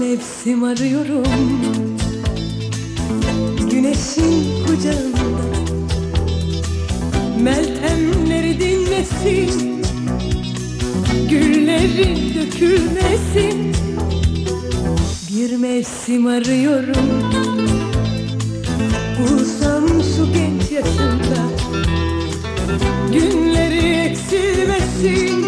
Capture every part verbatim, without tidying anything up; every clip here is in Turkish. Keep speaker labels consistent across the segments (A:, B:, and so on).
A: mevsim arıyorum, güneşin kucağında. Meltemleri dinmesin, güllerin dökülmesin. Bir mevsim arıyorum, bulsam şu genç yaşında. Günleri eksilmesin,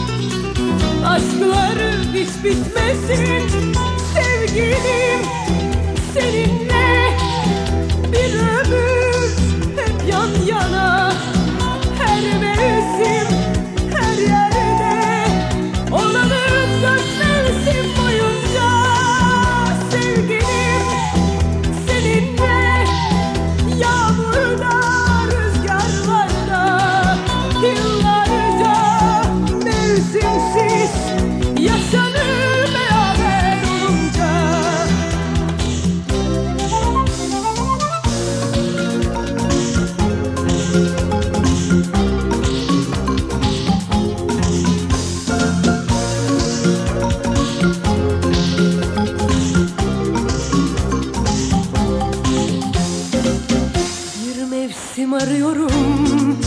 A: aşkları hiç bitmesin. Sevgilim, seninle bir ömür hep yan yana. Her mevsim, her yerde olalım dört mevsim boyunca. Sevgilim, seninle yağmurda, rüzgarlarda, yıllarca mevsimsiz yaşanır beraber olunca. Bir mevsim arıyorum,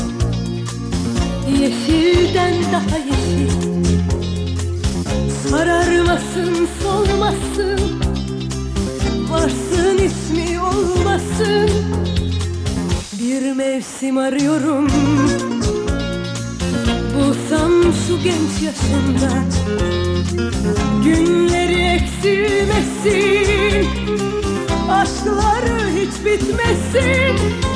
A: yeşilden daha yeşil. Sararmasın, solmasın, varsın ismi olmasın. Bir mevsim arıyorum, bulsam şu genç yaşında. Günleri eksilmesin, aşkları hiç bitmesin.